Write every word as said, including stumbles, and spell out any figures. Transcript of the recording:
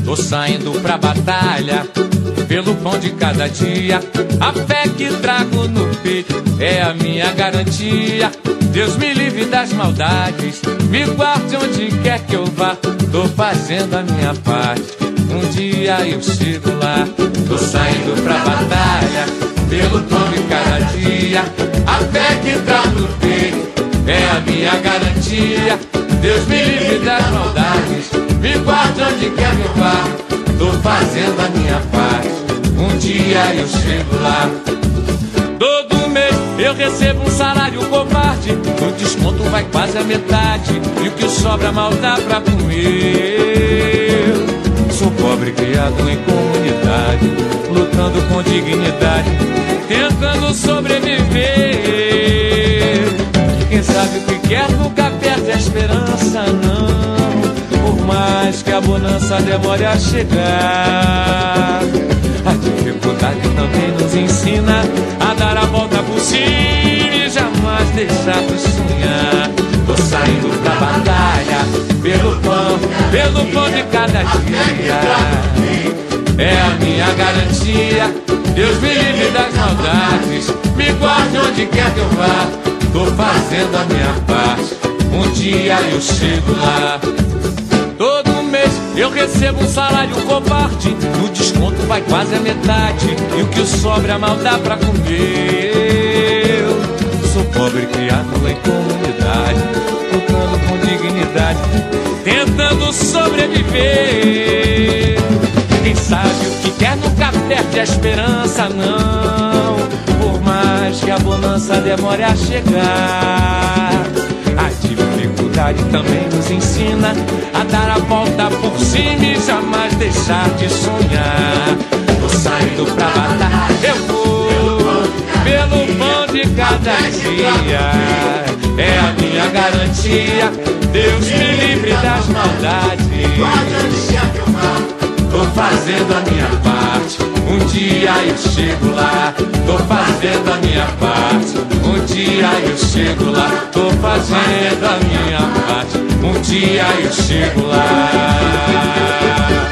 Tô saindo pra batalha pelo pão de cada dia. A fé que trago no peito é a minha garantia. Deus me livre das maldades, me guarde onde quer que eu vá. Tô fazendo a minha parte, um dia eu chego lá. Tô saindo pra batalha pelo pão de cada dia. A fé que trago no peito é a minha garantia. Deus me livre das maldades, me guarde onde quer que eu vá. Tô fazendo a minha parte, um dia eu chego lá. Todo mês eu recebo um salário covarde, o desconto vai quase a metade, e o que sobra mal dá pra comer. Sou pobre criado em comunidade, lutando com dignidade, tentando sobreviver. Quem sabe o que quer nunca perde a esperança, não, por mais que a bonança demore a chegar. A dificuldade também nos ensina a dar a volta por cima e jamais deixar de sonhar. Tô saindo pra batalha pelo pão, pelo pão de cada dia. É a minha garantia. Deus me livre das maldades, me guarde onde quer que eu vá. Tô fazendo a minha parte, um dia eu chego lá. Todo mês eu recebo um salário covarde, o desconto vai quase a metade, e o que sobra mal dá pra comer. Eu sou pobre criado em comunidade, lutando com dignidade, tentando sobreviver. Quem sabe o que quer nunca perde a esperança, não, por mais que a bonança demore a chegar. A dificuldade também nos ensina a dar a volta por cima e jamais deixar de sonhar. Tô saindo pra batalha, eu vou pelo pão de cada dia. É a minha garantia. Deus me livre das maldades, tô fazendo a minha parte, um dia eu chego lá. Tô fazendo a minha parte, um dia eu chego lá. Tô fazendo a minha parte, um dia eu chego lá.